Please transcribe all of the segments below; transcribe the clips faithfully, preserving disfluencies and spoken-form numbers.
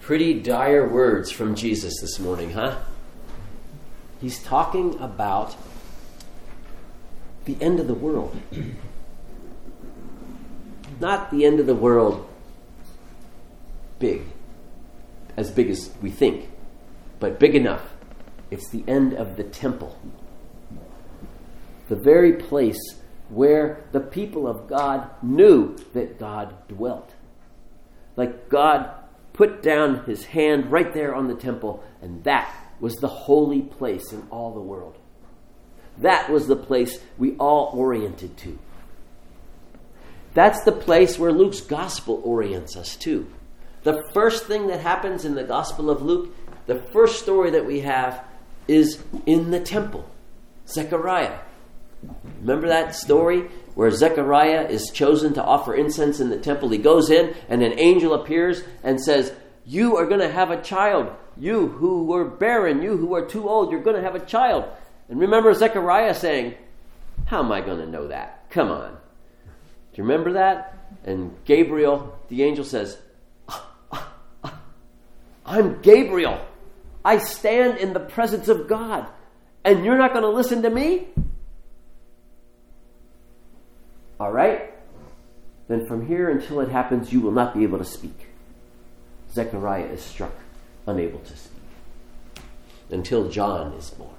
Pretty dire words from Jesus this morning, huh? He's talking about the end of the world. Not the end of the world big, as big as we think, but big enough. It's the end of the temple. The very place where the people of God knew that God dwelt. Like God put down his hand right there on the temple, and that was the holy place in all the world. That was the place we all oriented to. That's the place where Luke's gospel orients us to. The first thing that happens in the Gospel of Luke, the first story that we have, is in the temple. Zechariah. Remember that story where Zechariah is chosen to offer incense in the temple? He goes in and an angel appears and says, "You are going to have a child. You who were barren, you who are too old, you're going to have a child." And remember Zechariah saying, "How am I going to know that? Come on." Do you remember that? And Gabriel, the angel, says, "I'm Gabriel. I stand in the presence of God, and you're not going to listen to me?" All right? Then from here until it happens, you will not be able to speak. Zechariah is struck, unable to speak, until John is born.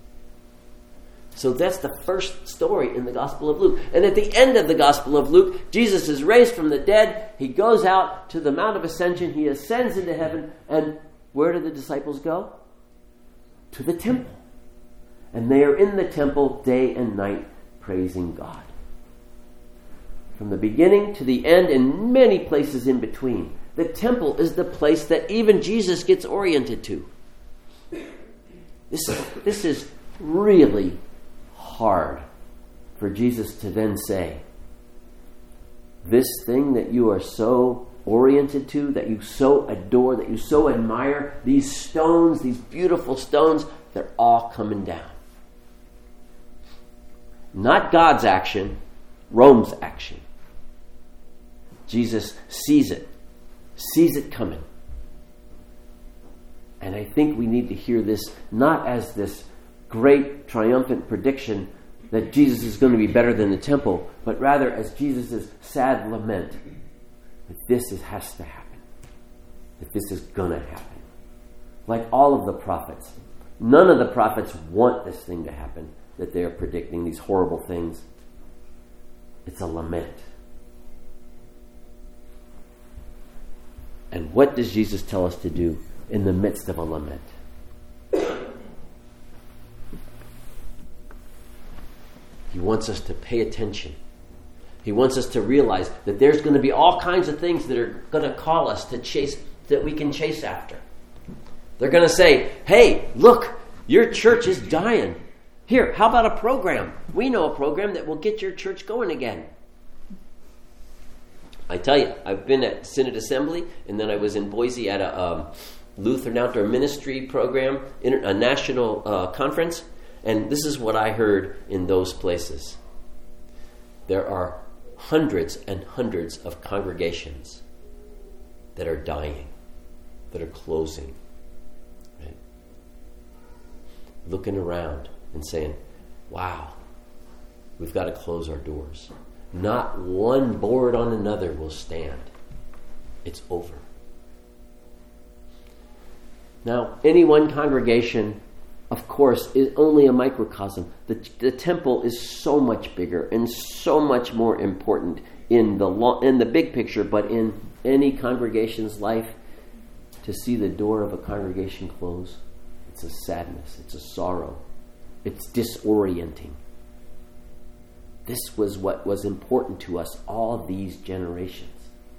So that's the first story in the Gospel of Luke. And at the end of the Gospel of Luke, Jesus is raised from the dead. He goes out to the Mount of Ascension. He ascends into heaven. And where do the disciples go? To the temple. And they are in the temple day and night praising God. From the beginning to the end and many places in between. The temple is the place that even Jesus gets oriented to. This, this is really hard for Jesus to then say, this thing that you are so oriented to, that you so adore, that you so admire, these stones, these beautiful stones, they're all coming down. Not God's action, Rome's action. Jesus sees it, sees it coming. And I think we need to hear this not as this great triumphant prediction that Jesus is going to be better than the temple, but rather as Jesus' sad lament that this is, has to happen, that this is going to happen. Like all of the prophets, none of the prophets want this thing to happen that they are predicting, these horrible things. It's a lament. And what does Jesus tell us to do in the midst of a lament? He wants us to pay attention. He wants us to realize that there's going to be all kinds of things that are going to call us to chase, that we can chase after. They're going to say, "Hey, look, your church is dying. Here, how about a program? We know a program that will get your church going again." I tell you, I've been at Synod Assembly, and then I was in Boise at a um, Lutheran Outdoor Ministry program, a national uh, conference, and this is what I heard in those places. There are hundreds and hundreds of congregations that are dying, that are closing, right? Looking around and saying, "Wow, we've got to close our doors. Not one board on another will stand. It's over." Now, any one congregation, of course, is only a microcosm. The, the temple is so much bigger and so much more important in the long, in the big picture, but in any congregation's life, to see the door of a congregation close, it's a sadness, it's a sorrow, it's disorienting. This was what was important to us all these generations.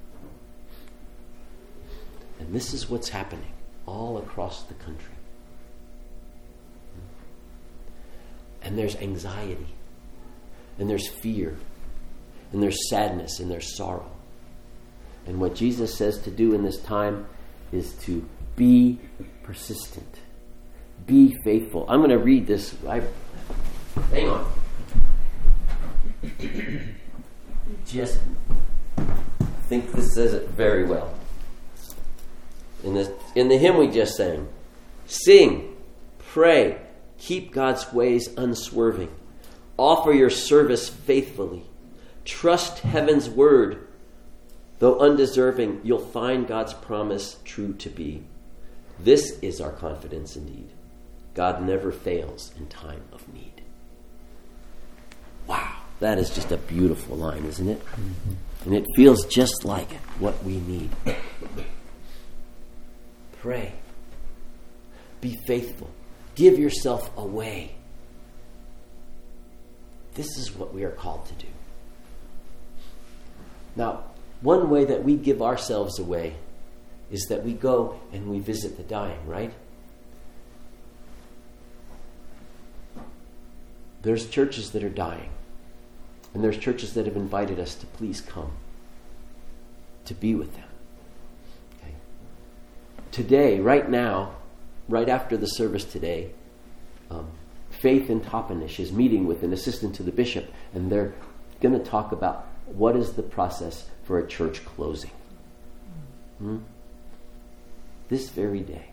And this is what's happening all across the country. And there's anxiety, and there's fear, and there's sadness, and there's sorrow. And what Jesus says to do in this time is to be persistent, be faithful. I'm going to read this. I, hang on. Just think this says it very well. In the, in the hymn we just sang, sing, pray, keep God's ways unswerving. Offer your service faithfully. Trust heaven's word. Though undeserving, you'll find God's promise true to be. This is our confidence indeed. God never fails in time of need. Wow, that is just a beautiful line, isn't it? Mm-hmm. And it feels just like what we need. Pray. Be faithful. Give yourself away. This is what we are called to do. Now, one way that we give ourselves away is that we go and we visit the dying, right? There's churches that are dying. And there's churches that have invited us to please come, to be with them. Okay. Today, right now, right after the service today, um, Faith in Toppenish is meeting with an assistant to the bishop, and they're going to talk about what is the process for a church closing. Hmm? This very day.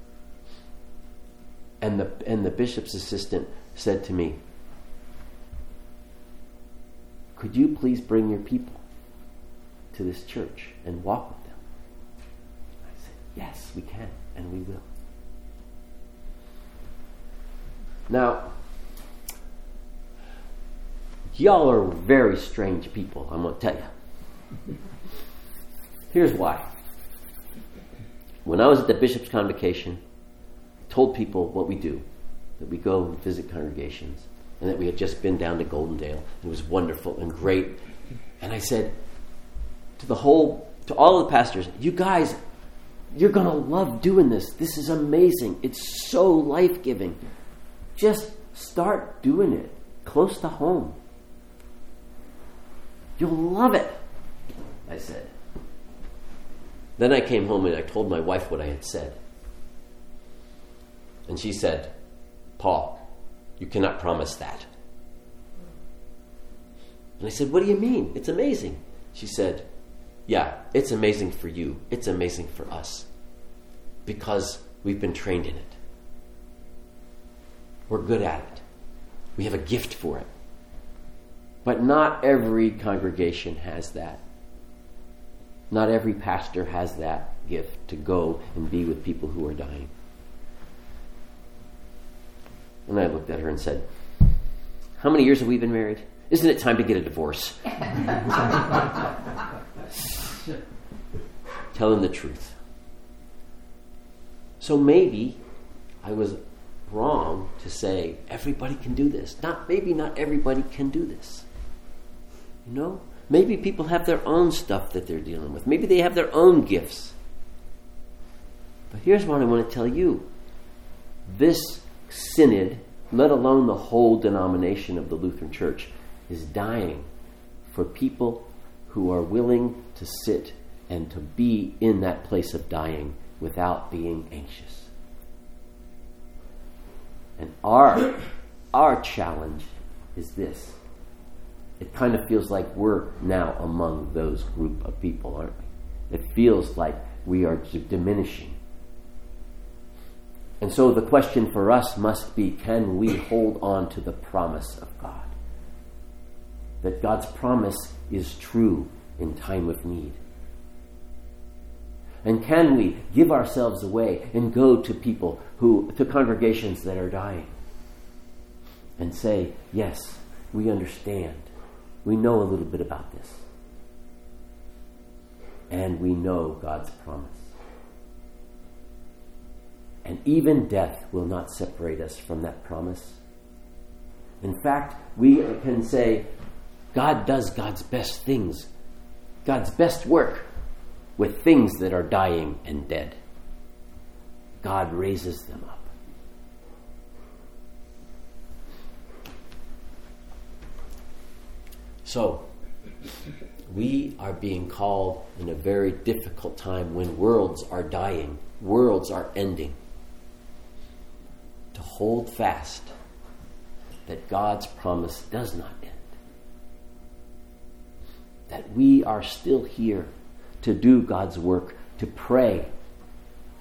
And the and the bishop's assistant said to me, could you please bring your people to this church and walk with them? I said, yes, we can, and we will. Now, y'all are very strange people, I'm going to tell you. Here's why. When I was at the bishop's convocation, I told people what we do, that we go and visit congregations, and that we had just been down to Goldendale. It was wonderful and great. And I said to the whole, to all of the pastors, you guys, you're going to love doing this. This is amazing. It's so life-giving. Just start doing it close to home. You'll love it, I said. Then I came home and I told my wife what I had said. And she said, Paul, you cannot promise that. And I said, what do you mean? It's amazing. She said, yeah, it's amazing for you. It's amazing for us. Because we've been trained in it. We're good at it. We have a gift for it. But not every congregation has that. Not every pastor has that gift to go and be with people who are dying. And I looked at her and said, how many years have we been married? Isn't it time to get a divorce? Tell him the truth. So maybe I was wrong to say everybody can do this. Not maybe not everybody can do this. You know? Maybe people have their own stuff that they're dealing with. Maybe they have their own gifts. But here's what I want to tell you. This synod, let alone the whole denomination of the Lutheran Church, is dying for people who are willing to sit and to be in that place of dying without being anxious. And our, our challenge is this. It kind of feels like we're now among those group of people, aren't we? It feels like we are diminishing. And so the question for us must be, can we hold on to the promise of God? That God's promise is true in time of need. And can we give ourselves away and go to people who, to congregations that are dying and say, yes, we understand. We know a little bit about this. And we know God's promise. And even death will not separate us from that promise. In fact, we can say, God does God's best things, God's best work with things that are dying and dead. God raises them up. So, we are being called in a very difficult time when worlds are dying, worlds are ending, to hold fast that God's promise does not end. That we are still here to do God's work, to pray,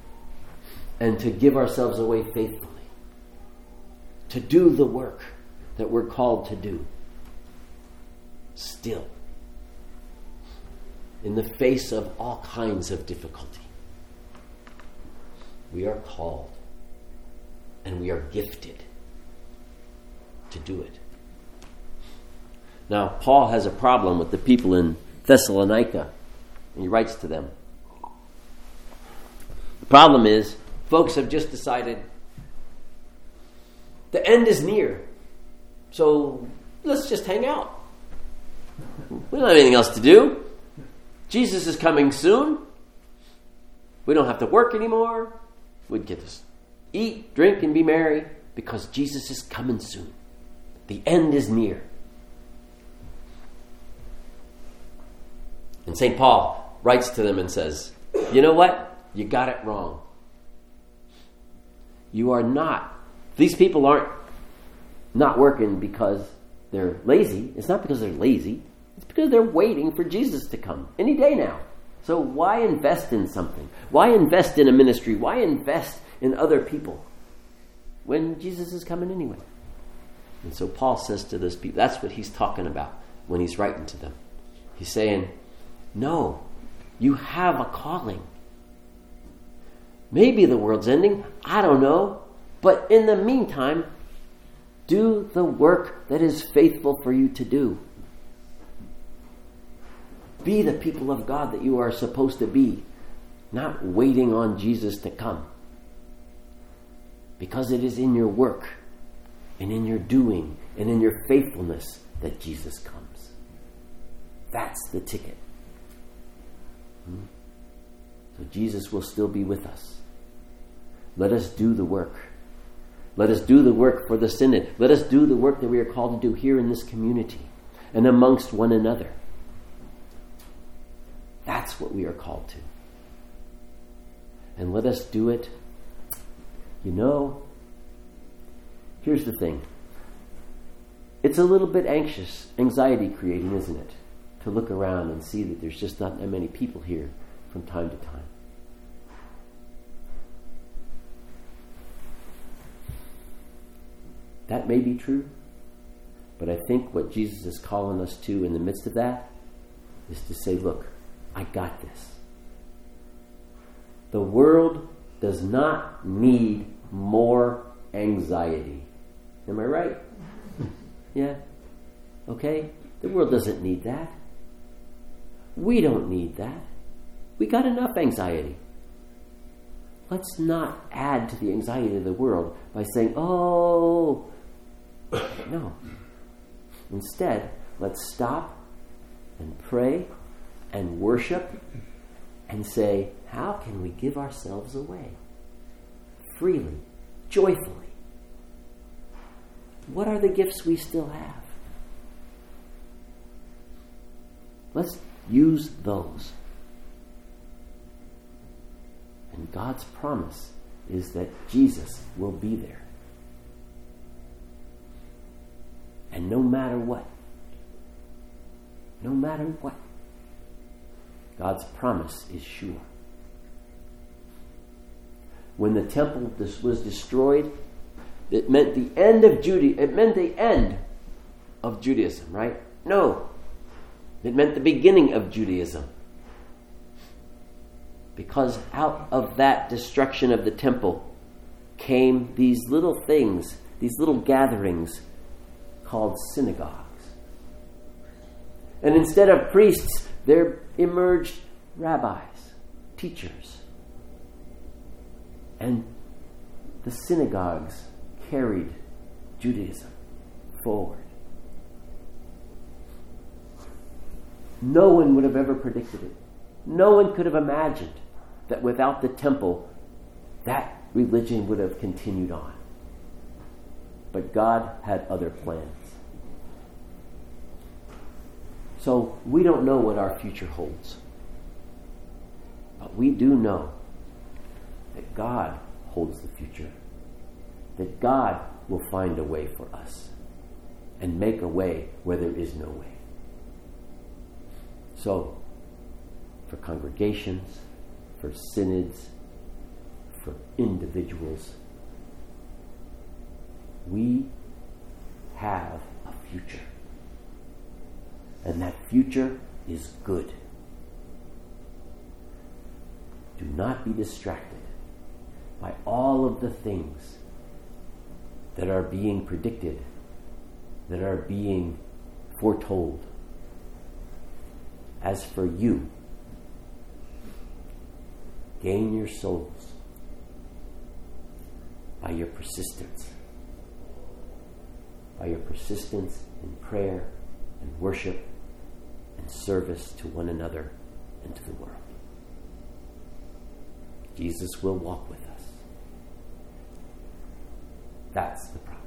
and to give ourselves away faithfully, to do the work that we're called to do. Still, in the face of all kinds of difficulty, we are called and we are gifted to do it. Now, Paul has a problem with the people in Thessalonica, and he writes to them. The problem is, folks have just decided the end is near, so let's just hang out. We don't have anything else to do. Jesus is coming soon. We don't have to work anymore. We get to eat, drink, and be merry because Jesus is coming soon. The end is near. And Saint Paul writes to them and says, you know what? You got it wrong. You are not. These people aren't not working because they're lazy. It's not because they're lazy. It's because they're waiting for Jesus to come any day now. So why invest in something? Why invest in a ministry? Why invest in other people when Jesus is coming anyway? And so Paul says to those people, that's what he's talking about when he's writing to them. He's saying, no, you have a calling. Maybe the world's ending. I don't know. But in the meantime, do the work that is faithful for you to do. Be the people of God that you are supposed to be, not waiting on Jesus to come. Because it is in your work and in your doing and in your faithfulness that Jesus comes. That's the ticket. Hmm? So Jesus will still be with us. Let us do the work. Let us do the work for the synod. Let us do the work that we are called to do here in this community and amongst one another. That's what we are called to. And let us do it. You know, here's the thing. It's a little bit anxious, anxiety creating, isn't it? To look around and see that there's just not that many people here from time to time. That may be true, but I think what Jesus is calling us to in the midst of that is to say, look, I got this. The world does not need more anxiety. Am I right? Yeah? Okay? The world doesn't need that. We don't need that. We got enough anxiety. Let's not add to the anxiety of the world by saying, oh, no. Instead, let's stop and pray and worship and say, how can we give ourselves away? Freely, joyfully. What are the gifts we still have? Let's use those. And God's promise is that Jesus will be there. And no matter what, no matter what, God's promise is sure. When the temple was destroyed, it meant the end of Judaism. It meant the end of Judaism, right? No. It meant the beginning of Judaism. Because out of that destruction of the temple came these little things, these little gatherings called synagogues. And instead of priests, there emerged rabbis, teachers. And the synagogues carried Judaism forward. No one would have ever predicted it. No one could have imagined that without the temple, that religion would have continued on. But God had other plans. So we don't know what our future holds. But we do know that God holds the future. That God will find a way for us and make a way where there is no way. So, for congregations, for synods, for individuals. We have a future. And that future is good. Do not be distracted by all of the things that are being predicted, that are being foretold. As for you, gain your souls by your persistence, by your persistence in prayer and worship and service to one another and to the world. Jesus will walk with us. That's the promise.